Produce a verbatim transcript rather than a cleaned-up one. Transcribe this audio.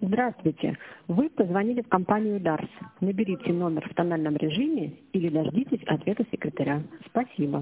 Здравствуйте. Вы позвонили в компанию Дарс. Наберите номер в тональном режиме или дождитесь ответа секретаря. Спасибо.